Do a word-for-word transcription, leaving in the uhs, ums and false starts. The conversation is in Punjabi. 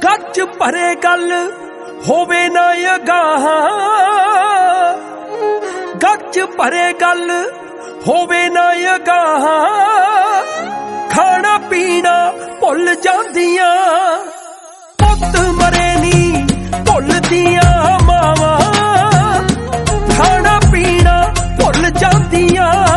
ਗੱਜ ਭਰੇ ਗੱਲ ਹੋਵੇ ਨਾ ਅਗਾਹ, ਗੱਜ ਭਰੇ ਗੱਲ ਹੋਵੇ ਨਾ ਅਗਾਹ, ਖਾਣਾ ਪੀਣਾ ਭੁੱਲ ਜਾਂਦੀਆਂ, ਪੁੱਤ ਮਰੇ ਨੀ ਭੁੱਲਦੀਆਂ ਮਾਵਾਂ, ਖਾਣਾ ਪੀਣਾ ਭੁੱਲ ਜਾਂਦੀਆਂ।